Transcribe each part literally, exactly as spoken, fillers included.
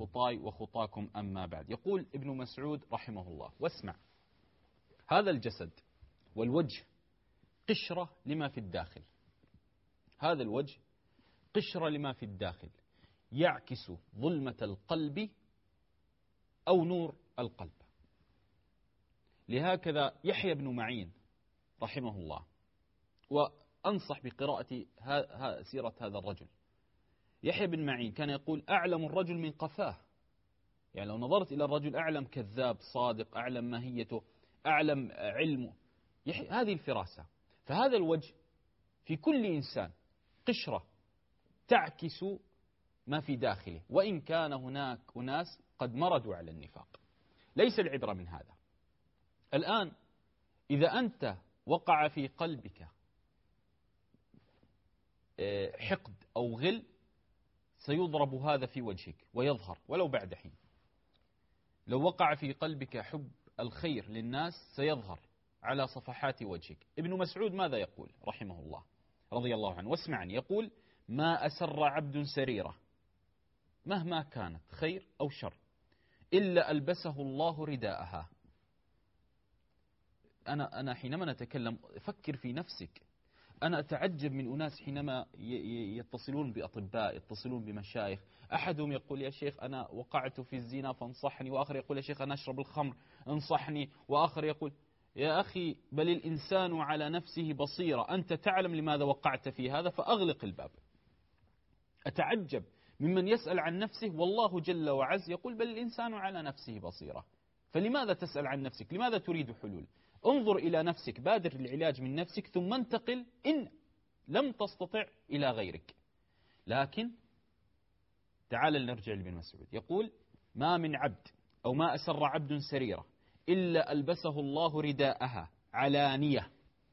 خطاي وخطاكم أما بعد. يقول ابن مسعود رحمه الله: واسمع، هذا الجسد والوجه قشرة لما في الداخل، هذا الوجه قشرة لما في الداخل، يعكس ظلمة القلب أو نور القلب. لهكذا يحيى بن معين رحمه الله، وأنصح بقراءة سيرة هذا الرجل. يحيى بن معين كان يقول: أعلم الرجل من قفاه. يعني لو نظرت إلى الرجل أعلم كذاب صادق، أعلم ماهيته، أعلم علمه، هذه الفراسة. فهذا الوجه في كل إنسان قشرة تعكس ما في داخله، وإن كان هناك أناس قد مردوا على النفاق. ليس العبرة من هذا. الآن إذا أنت وقع في قلبك حقد أو غل، سيضرب هذا في وجهك ويظهر ولو بعد حين. لو وقع في قلبك حب الخير للناس سيظهر على صفحات وجهك. ابن مسعود ماذا يقول رحمه الله رضي الله عنه؟ واسمعني، يقول: ما أسر عبد سريرة مهما كانت خير أو شر إلا ألبسه الله رداءها. أنا أنا حينما نتكلم فكر في نفسك. أنا أتعجب من أناس حينما يتصلون بأطباء، يتصلون بمشايخ، أحدهم يقول: يا شيخ أنا وقعت في الزنا فانصحني، وآخر يقول: يا شيخ أنا أشرب الخمر انصحني، وآخر يقول: يا أخي بل الإنسان على نفسه بصيرة، أنت تعلم لماذا وقعت في هذا فأغلق الباب. أتعجب ممن يسأل عن نفسه والله جل وعز يقول: بل الإنسان على نفسه بصيرة. فلماذا تسأل عن نفسك؟ لماذا تريد حلول؟ انظر إلى نفسك، بادر العلاج من نفسك، ثم انتقل إن لم تستطع إلى غيرك. لكن تعال لنرجع لابن مسعود، يقول: ما من عبد أو ما أسر عبد سريرة إلا ألبسه الله رداءها علانية،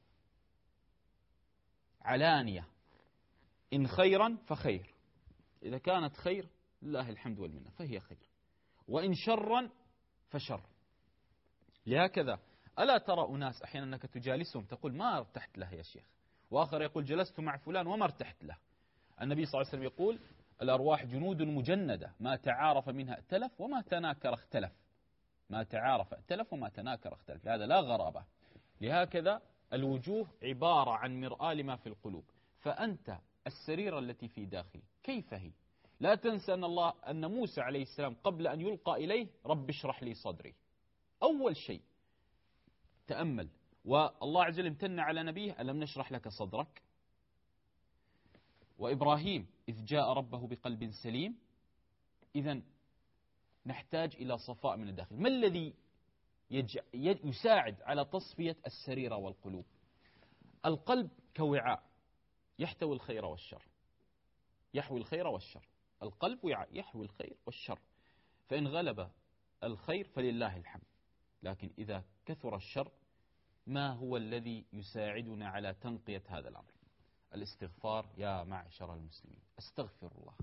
علانية، إن خيرا فخير، إذا كانت خير لله الحمد والمنة فهي خير، وإن شرا فشر. لهكذا ألا ترى أناس أحيانا أنك تجالسهم تقول: ما ارتحت له يا شيخ، وآخر يقول: جلست مع فلان وما ارتحت له. النبي صلى الله عليه وسلم يقول: الأرواح جنود مجندة ما تعارف منها ائتلف وما تناكر اختلف، ما تعارف ائتلف وما تناكر اختلف، هذا لا غرابة. لهكذا الوجوه عبارة عن مرآة لما في القلوب. فأنت السريرة التي في داخل كيف هي؟ لا تنسى أن الله أن موسى عليه السلام قبل أن يلقى إليه: رب اشرح لي صدري، أول شيء تأمل. والله عز وجل امتن على نبيه: ألم نشرح لك صدرك. وإبراهيم إذ جاء ربه بقلب سليم. إذن نحتاج إلى صفاء من الداخل. ما الذي يساعد على تصفية السريرة والقلوب؟ القلب كوعاء يحتوي الخير والشر، يحوي الخير والشر. القلب وعاء يحوي الخير والشر، فإن غلب الخير فلله الحمد، لكن إذا كثر الشر ما هو الذي يساعدنا على تنقية هذا الأمر؟ الاستغفار يا معشر المسلمين. استغفر الله،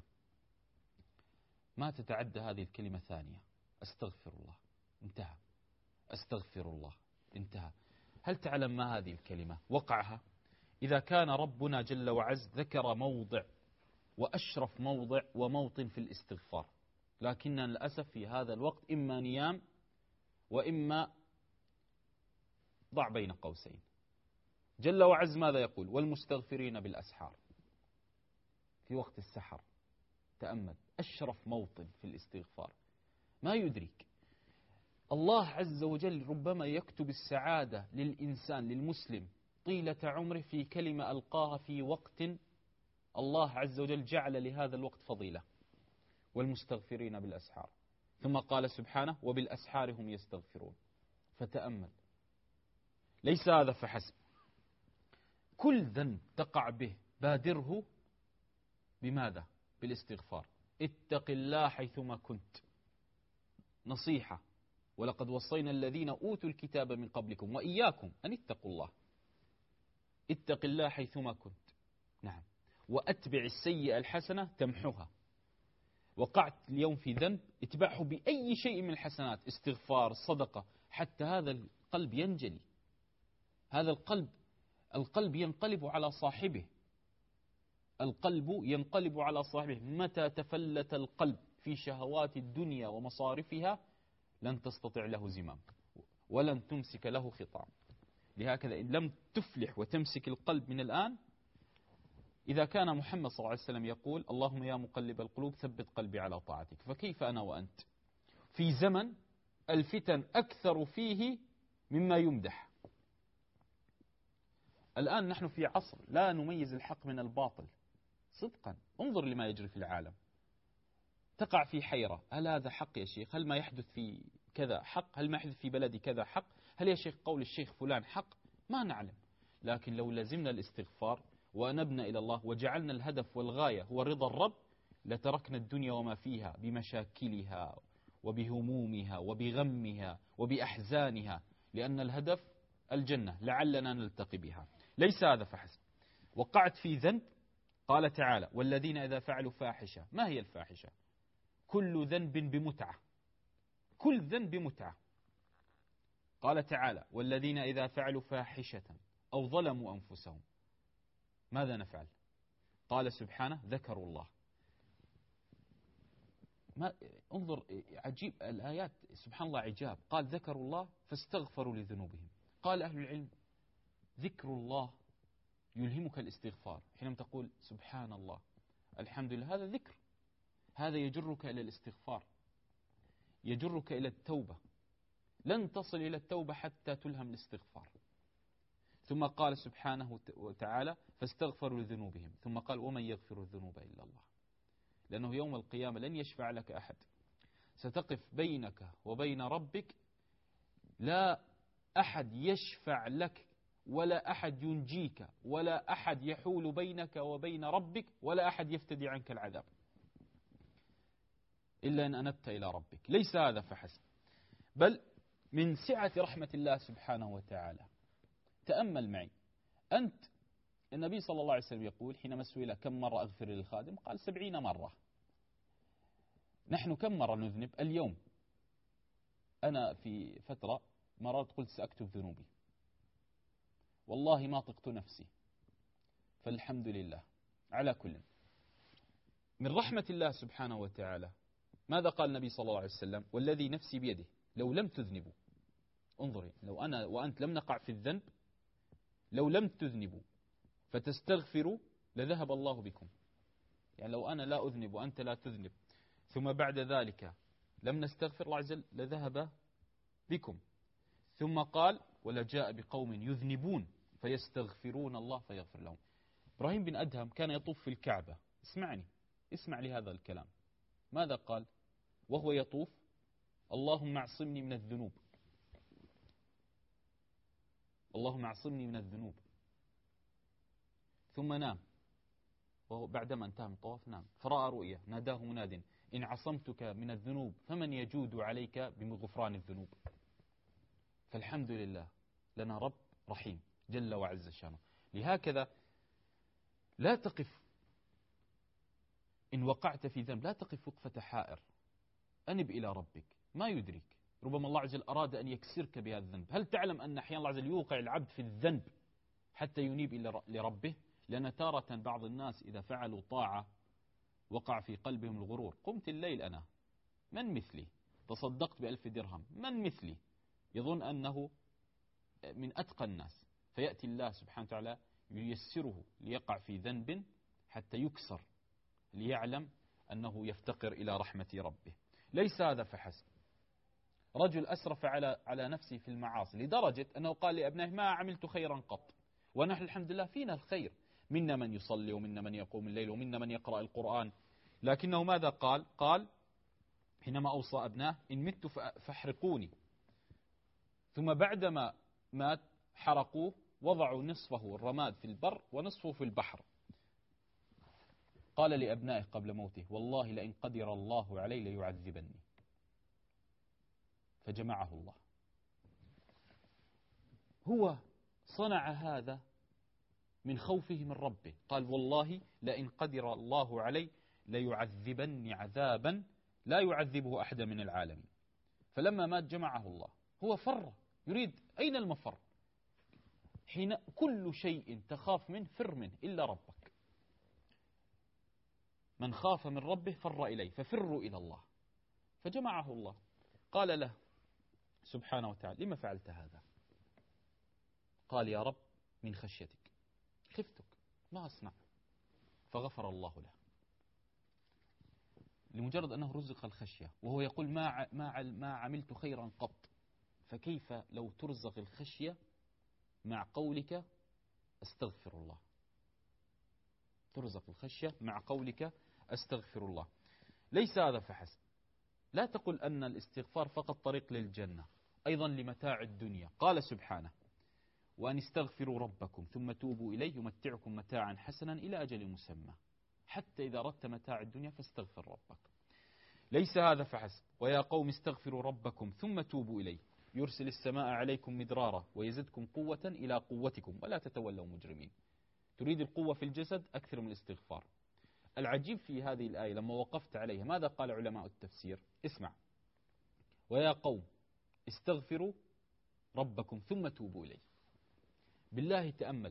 ما تتعدى هذه الكلمة ثانية. استغفر الله، انتهى. استغفر الله، انتهى. هل تعلم ما هذه الكلمة وقعها؟ إذا كان ربنا جل وعز ذكر موضع وأشرف موضع وموطن في الاستغفار، لكننا للأسف في هذا الوقت إما نيام وإما ضع بين قوسين. جل وعز ماذا يقول؟ والمستغفرين بالأسحار، في وقت السحر. تأمل أشرف موطن في الاستغفار. ما يدرك الله عز وجل ربما يكتب السعادة للإنسان للمسلم طيلة عمره في كلمة ألقاها في وقت الله عز وجل جعل لهذا الوقت فضيلة: والمستغفرين بالأسحار. ثم قال سبحانه: وبالأسحار هم يستغفرون. فتأمل، ليس هذا فحسب، كل ذنب تقع به بادره بماذا؟ بالاستغفار. اتق الله حيثما كنت، نصيحة: ولقد وصينا الذين أوتوا الكتاب من قبلكم وإياكم أن اتقوا الله. اتق الله حيثما كنت، نعم. وأتبع السيئة الحسنة تمحها. وقعت اليوم في ذنب، اتبعه بأي شيء من الحسنات، استغفار، صدقة، حتى هذا القلب ينجلي. هذا القلب القلب ينقلب على صاحبه، القلب ينقلب على صاحبه. متى تفلت القلب في شهوات الدنيا ومصارفها لن تستطيع له زمام ولن تمسك له خطام. لهكذا إن لم تفلح وتمسك القلب من الآن، إذا كان محمد صلى الله عليه وسلم يقول اللهم يا مقلب القلوب ثبت قلبي على طاعتك، فكيف أنا وأنت في زمن الفتن أكثر فيه مما يمدح؟ الآن نحن في عصر لا نميز الحق من الباطل صدقا. انظر لما يجري في العالم، تقع في حيرة، هل هذا حق يا شيخ؟ هل ما يحدث في كذا حق؟ هل ما يحدث في بلدي كذا حق؟ هل يا شيخ قول الشيخ فلان حق؟ ما نعلم. لكن لو لزمنا الاستغفار وأنبنا إلى الله وجعلنا الهدف والغاية هو رضا الرب، لتركنا الدنيا وما فيها بمشاكلها وبهمومها وبغمها وبأحزانها، لأن الهدف الجنة لعلنا نلتقي بها. ليس هذا فحسب، وقعت في ذنب، قال تعالى والذين إذا فعلوا فاحشة. ما هي الفاحشة؟ كل ذنب بمتعة، كل ذنب بمتعة. قال تعالى والذين إذا فعلوا فاحشة أو ظلموا أنفسهم ماذا نفعل؟ قال سبحانه ذكروا الله. ما انظر عجيب الآيات، سبحان الله عجاب. قال ذكروا الله فاستغفروا لذنوبهم. قال أهل العلم ذكر الله يلهمك الاستغفار. حينما تقول سبحان الله الحمد لله، هذا ذكر، هذا يجرك إلى الاستغفار، يجرك إلى التوبة. لن تصل إلى التوبة حتى تلهم الاستغفار. ثم قال سبحانه وتعالى فاستغفروا لذنوبهم، ثم قال ومن يغفر الذنوب إلا الله. لأنه يوم القيامة لن يشفع لك أحد، ستقف بينك وبين ربك، لا أحد يشفع لك ولا أحد ينجيك ولا أحد يحول بينك وبين ربك ولا أحد يفتدي عنك العذاب إلا أن أنبت إلى ربك. ليس هذا فحسب، بل من سعة رحمة الله سبحانه وتعالى. تأمل معي أنت، النبي صلى الله عليه وسلم يقول حينما سئل كم مرة أغفر للخادم قال سبعين مرة. نحن كم مرة نذنب اليوم؟ أنا في فترة مرات قلت سأكتب ذنوبي، والله ما طقت نفسي، فالحمد لله. على كل، من رحمة الله سبحانه وتعالى ماذا قال النبي صلى الله عليه وسلم والذي نفسي بيده لو لم تذنبوا، انظري، لو أنا وأنت لم نقع في الذنب، لو لم تذنبوا فتستغفروا لذهب الله بكم. يعني لو أنا لا أذنب وأنت لا تذنب ثم بعد ذلك لم نستغفر الله عز وجل لذهب بكم. ثم قال ولجاء بقوم يذنبون فيستغفرون الله فيغفر لهم. إبراهيم بن أدهم كان يطوف في الكعبة، اسمعني، اسمع لهذا الكلام. ماذا قال وهو يطوف؟ اللهم اعصمني من الذنوب، اللهم اعصمني من الذنوب. ثم نام، وهو بعدما انتهى من الطواف نام، فرأى رؤيا ناداه مناد إن عصمتك من الذنوب فمن يجود عليك بغفران الذنوب. فالحمد لله لنا رب رحيم جل وعز شانه. لهكذا لا تقف إن وقعت في ذنب، لا تقف وقفة حائر، أنب إلى ربك. ما يدرك، ربما الله عز وجل أراد أن يكسرك بهذا الذنب. هل تعلم أن أحيانا الله عز وجل يوقع العبد في الذنب حتى ينيب إلى لربه؟ لأن تارة بعض الناس إذا فعلوا طاعة وقع في قلبهم الغرور. قمت الليل أنا، من مثلي؟ تصدقت بألف درهم، من مثلي؟ يظن أنه من أتقى الناس، فيأتي الله سبحانه وتعالى ييسره ليقع في ذنب حتى يكسر، ليعلم أنه يفتقر إلى رحمة ربه. ليس هذا فحسب، رجل أسرف على على نفسه في المعاصي لدرجة أنه قال لأبنائه ما عملت خيرا قط، ونحن الحمد لله فينا الخير، منا من يصلي ومنا من يقوم الليل ومنا من يقرأ القرآن. لكنه ماذا قال؟ قال حينما أوصى أبناه إن مت فاحرقوني. ثم بعدما مات حرقوه، وضعوا نصفه الرماد في البر ونصفه في البحر. قال لأبنائه قبل موته والله لئن قدر الله علي ليعذبني، فجمعه الله. هو صنع هذا من خوفه من ربه، قال والله لئن قدر الله علي ليعذبني عذابا لا يعذبه أحد من العالمين. فلما مات جمعه الله. هو فر، يريد أين المفر؟ حين كل شيء تخاف منه فر منه إلا ربك. من خاف من ربه فر إليه، ففروا إلى الله. فجمعه الله، قال له سبحانه وتعالى: لما فعلت هذا؟ قال: يا رب من خشيتك، خفتك ما أصنع. فغفر الله له لمجرد أنه رزق الخشية، وهو يقول ما ما ما عملت خيرا قط. فكيف لو ترزق الخشية مع قولك أستغفر الله؟ ترزق الخشية مع قولك أستغفر الله. ليس هذا فحسب، لا تقل أن الاستغفار فقط طريق للجنة، أيضا لمتاع الدنيا. قال سبحانه: وأن استغفروا ربكم ثم توبوا إليه يمتعكم متاعا حسنا إلى أجل مسمى. حتى إذا أردت متاع الدنيا فاستغفر ربك. ليس هذا فحسب، ويا قوم استغفروا ربكم ثم توبوا إليه يرسل السماء عليكم مدرارا ويزدكم قوة إلى قوتكم ولا تتولوا مجرمين. تريد القوة في الجسد، أكثر من الاستغفار. العجيب في هذه الآية لما وقفت عليها ماذا قال علماء التفسير؟ اسمع: ويا قوم استغفروا ربكم ثم توبوا إليه. بالله تأمل،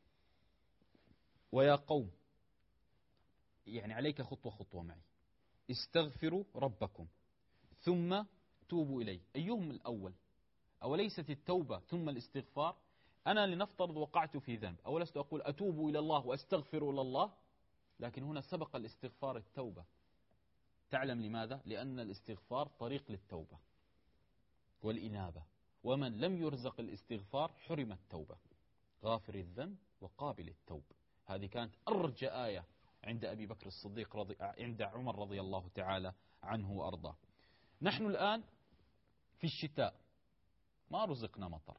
ويا قوم، يعني عليك خطوة خطوة معي. استغفروا ربكم ثم توبوا إليه، أيهم الأول؟ أوليست التوبة ثم الاستغفار؟ أنا لنفترض وقعت في ذنب، أولست أقول أتوب إلى الله وأستغفر إلى الله؟ لكن هنا سبق الاستغفار التوبة. تعلم لماذا؟ لأن الاستغفار طريق للتوبة والإنابة، ومن لم يرزق الاستغفار حرم التوبة. غافر الذنب وقابل التوب. هذه كانت أرجى آية عند أبي بكر الصديق رضي عند عمر رضي الله تعالى عنه وأرضاه. نحن الآن في الشتاء، ما رزقنا مطر،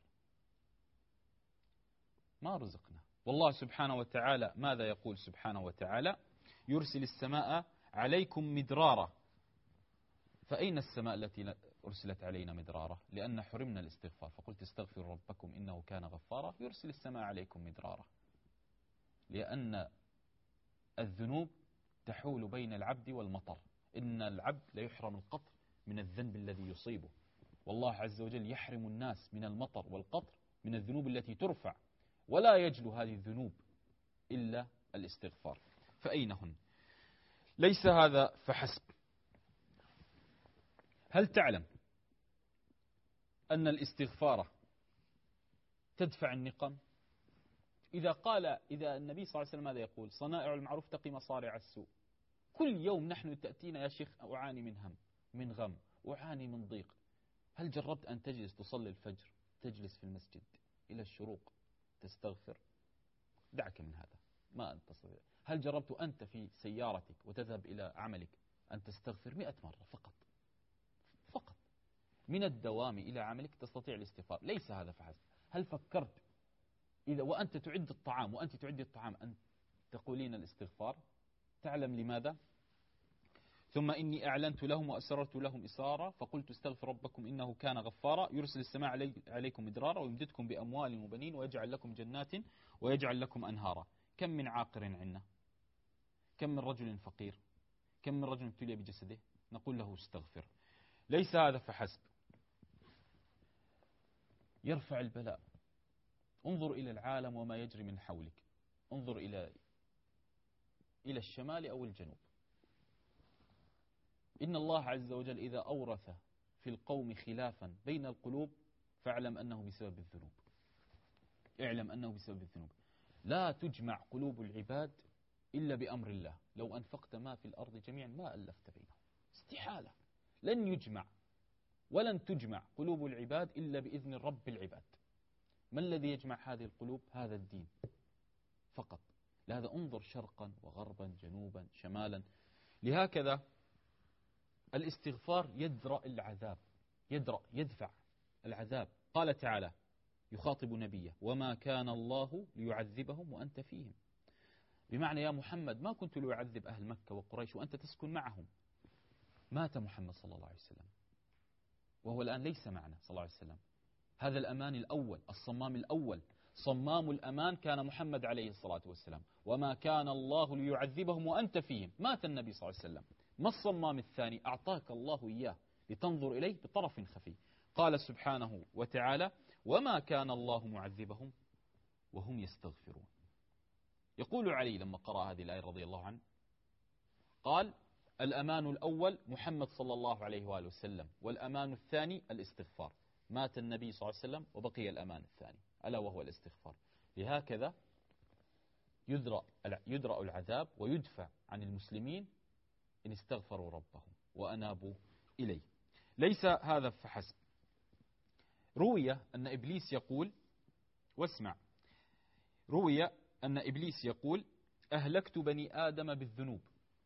ما رزقنا. والله سبحانه وتعالى ماذا يقول سبحانه وتعالى؟ يرسل السماء عليكم مدرارا. فأين السماء التي أرسلت علينا مدرارا؟ لأن حرمنا الاستغفار. فقلت استغفروا ربكم إنه كان غفارا يرسل السماء عليكم مدرارا. لأن الذنوب تحول بين العبد والمطر. إن العبد لا يحرم القطر من الذنب الذي يصيبه، والله عز وجل يحرم الناس من المطر والقطر من الذنوب التي ترفع، ولا يجلو هذه الذنوب إلا الاستغفار. فأين هن؟ ليس هذا فحسب. هل تعلم أن الاستغفار تدفع النقم؟ إذا قال إذا النبي صلى الله عليه وسلم ماذا يقول؟ صنائع المعروف تقي مصارع السوء. كل يوم نحن تأتينا يا شيخ أعاني من هم، من غم، أعاني من ضيق. هل جربت أن تجلس تصلي الفجر، تجلس في المسجد إلى الشروق تستغفر؟ دعك من هذا، ما أنت تستطيع. هل جربت أنت في سيارتك وتذهب إلى عملك أن تستغفر مئة مرة فقط فقط من الدوام إلى عملك تستطيع الاستغفار؟ ليس هذا فحسب. هل فكرت إذا وأنت تعد الطعام وأنت تعد الطعام أن تقولين الاستغفار؟ تعلم لماذا؟ ثم إني أعلنت لهم وأسررت لهم إسرارا فقلت استغفر ربكم إنه كان غفارا يرسل السماء علي عليكم مدرارا ويمددكم بأموال وبنين ويجعل لكم جنات ويجعل لكم أنهارا. كم من عاقر عنا، كم من رجل فقير، كم من رجل ابتلي بجسده، نقول له استغفر. ليس هذا فحسب. يرفع البلاء. انظر إلى العالم وما يجري من حولك، انظر إلى إلى الشمال أو الجنوب. إن الله عز وجل إذا أورث في القوم خلافا بين القلوب فاعلم أنه بسبب الذنوب. اعلم أنه بسبب الذنوب. لا تجمع قلوب العباد إلا بأمر الله. لو أنفقت ما في الأرض جميعا ما ألفت بينهم، استحالة. لن يجمع ولن تجمع قلوب العباد إلا بإذن رب العباد. ما الذي يجمع هذه القلوب؟ هذا الدين فقط. لهذا انظر شرقا وغربا، جنوبا شمالا. لهكذا الاستغفار يدرأ العذاب، يدرأ يدفع العذاب. قال تعالى يخاطب نبيه: وما كان الله ليعذبهم وأنت فيهم. بمعنى يا محمد ما كنت ليعذب أهل مكة وقريش وأنت تسكن معهم. مات محمد صلى الله عليه وسلم وهو الآن ليس معنا صلى الله عليه وسلم. هذا الأمان الأول، الصمام الأول، صمام الأمان كان محمد عليه الصلاة والسلام. وما كان الله ليعذبهم وأنت فيهم. مات النبي صلى الله عليه وسلم. ما الصمام الثاني؟ أعطاك الله إياه لتنظر إليه بطرف خفي. قال سبحانه وتعالى: وما كان الله معذبهم وهم يستغفرون. يقول علي لما قرأ هذه الآية رضي الله عنه: قال الأمان الأول محمد صلى الله عليه وآله وسلم، والأمان الثاني الاستغفار. مات النبي صلى الله عليه وسلم وبقي الأمان الثاني ألا وهو الاستغفار. لهكذا يدرأ يدرأ العذاب ويدفع عن المسلمين إن استغفروا ربهم وأنابوا إليه. ليس هذا فحسب، روي أن إبليس يقول، واسمع، روي أن إبليس يقول أهلكت بني آدم بالذنوب.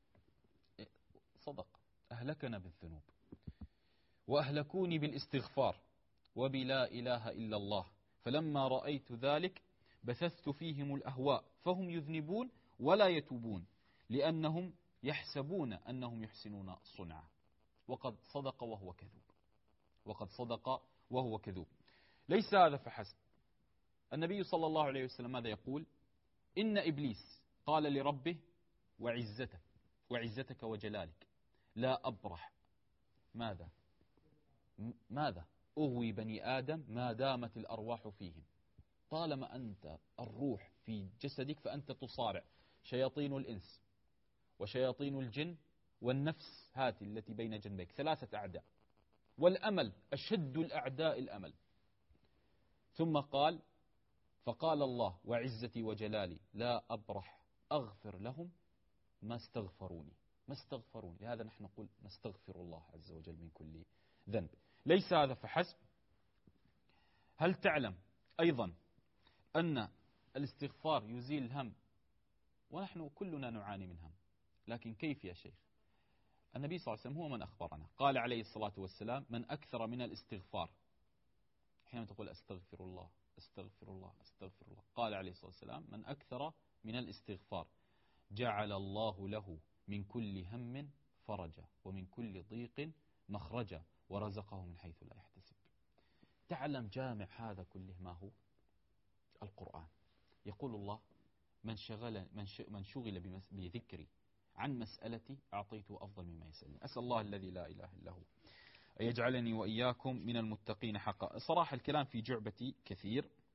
صدق، أهلكنا بالذنوب وأهلكوني بالاستغفار وبلا إله إلا الله، فلما رأيت ذلك بثثت فيهم الأهواء فهم يذنبون ولا يتوبون لأنهم يحسبون أنهم يحسنون صنعا. وقد صدق وهو كذوب، وقد صدق وهو كذوب. ليس هذا فحسب، النبي صلى الله عليه وسلم ماذا يقول؟ إن إبليس قال لربه وعزتك وعزتك وجلالك لا أبرح ماذا ماذا أغوي بني آدم ما دامت الأرواح فيهم. طالما أنت الروح في جسدك فأنت تصارع شياطين الإنس وشياطين الجن والنفس هاتي التي بين جنبيك، ثلاثة أعداء، والأمل أشد الأعداء الأمل. ثم قال فقال الله وعزتي وجلالي لا أبرح أغفر لهم ما استغفروني ما استغفروني. لهذا نحن نقول نستغفر الله عز وجل من كل ذنب. ليس هذا فحسب، هل تعلم أيضا أن الاستغفار يزيل الهم؟ ونحن كلنا نعاني من هم، لكن كيف يا شيخ؟ النبي صلى الله عليه وسلم هو من أخبرنا، قال عليه الصلاة والسلام من أكثر من الاستغفار، حينما تقول أستغفر الله أستغفر الله أستغفر الله، قال عليه الصلاة والسلام من أكثر من الاستغفار جعل الله له من كل هم فرجا ومن كل ضيق مخرجا ورزقه من حيث لا يحتسب. تعلم جامع هذا كله ما هو؟ القرآن. يقول الله من شغل من من شغل بذكري عن مسألتي أعطيته أفضل مما يسألني. أسأل الله الذي لا إله إلا هو يجعلني وإياكم من المتقين حقا. صراحة الكلام في جعبتي كثير،